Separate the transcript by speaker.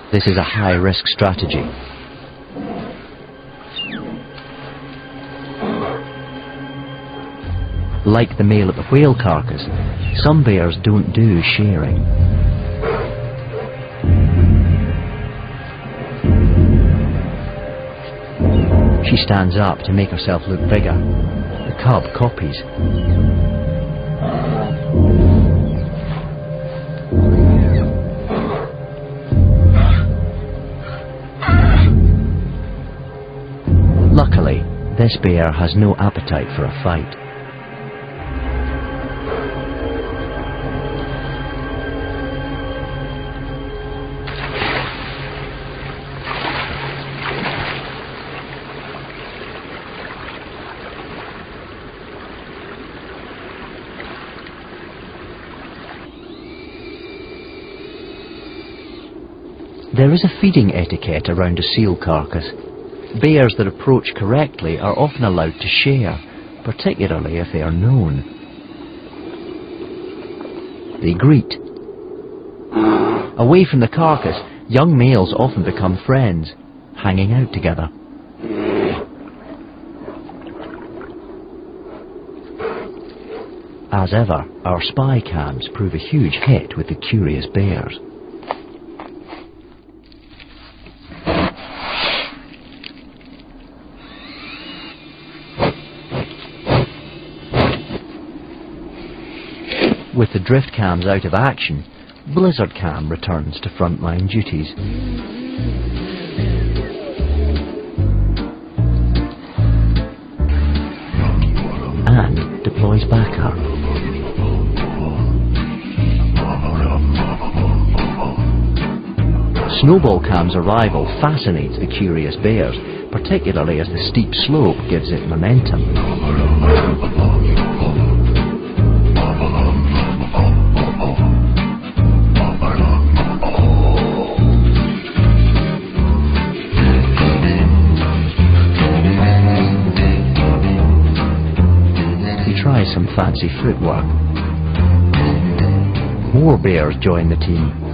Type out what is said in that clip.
Speaker 1: This is a high-risk strategy. Like the male at the whale carcass, some bears don't do sharing. She stands up to make herself look bigger. The cub copies. Luckily, this bear has no appetite for a fight. There is a feeding etiquette around a seal carcass. Bears that approach correctly are often allowed to share, particularly if they are known. They greet. Away from the carcass, young males often become friends, hanging out together. As ever, our spy cams prove a huge hit with the curious bears. With the drift cams out of action, Blizzard Cam returns to frontline duties. And deploys backup. Snowball Cam's arrival fascinates the curious bears, particularly as the steep slope gives it momentum. Try some fancy footwork. More bears join the team.